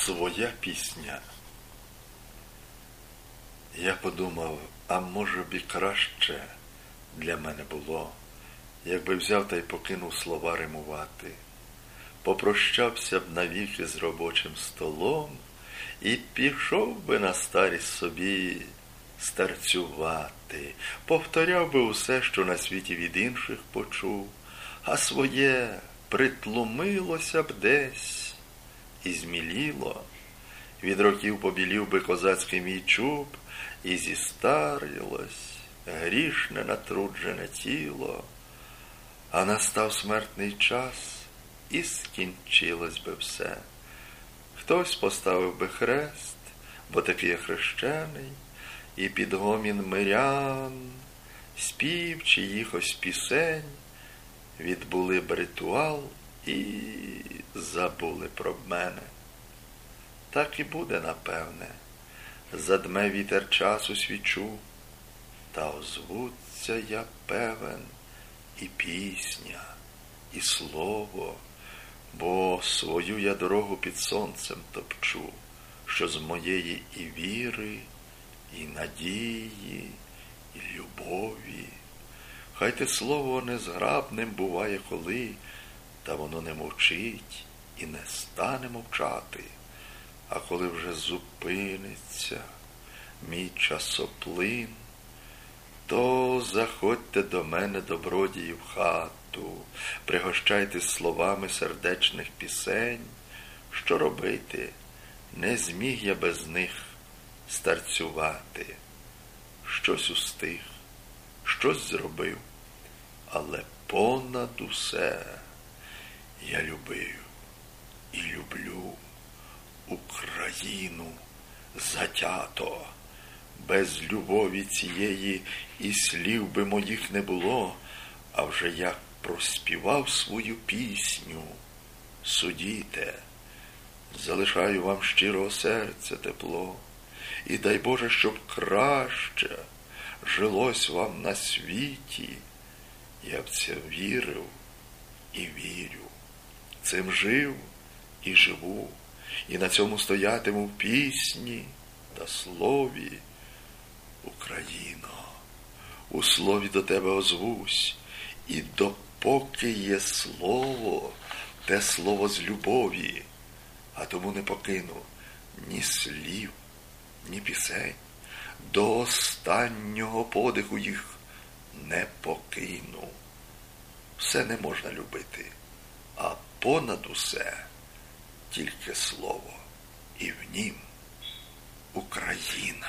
Своя пісня. Я подумав, а може б і краще для мене було, якби взяв та й покинув слова римувати, попрощався б навіки з робочим столом і пішов би на старість собі старцювати, повторяв би усе, що на світі від інших почув, а своє притлумилося б десь і зміліло. Від років побілів би козацький мій чуб, і зістарілось грішне натруджене тіло. А настав смертний час, і скінчилось би все. Хтось поставив би хрест, бо такий я хрещений, і під гомін мирян, спів чиїхось пісень, відбули б ритуал і забули про мене. Так і буде, напевне. Задме вітер часу свічу, та озвуться, я певен, і пісня, і слово, бо свою я дорогу під сонцем топчу, що з моєї і віри, і надії, і любові. Хай те слово незграбним буває коли, та воно не мовчить і не стане мовчати. А коли вже зупиниться мій часоплин, то заходьте до мене, добродії, в хату, пригощайте словами сердечних пісень. Що робити? Не зміг я без них старцювати. Щось устиг, щось зробив, але понад усе я любив і люблю Україну затято. Без любові цієї і слів би моїх не було, а вже як проспівав свою пісню, судіте, залишаю вам щирого серця тепло, і дай Боже, щоб краще жилось вам на світі. Я в це вірив і вірю, цим жив і живу, і на цьому стоятиму в пісні та слові. Україно, у слові до тебе озвусь, і допоки є слово, те слово з любові, а тому не покину ні слів, ні пісень, до останнього подиху їх не покину. Все не можна любити, а понад усе тільки слово, і в нім Україна.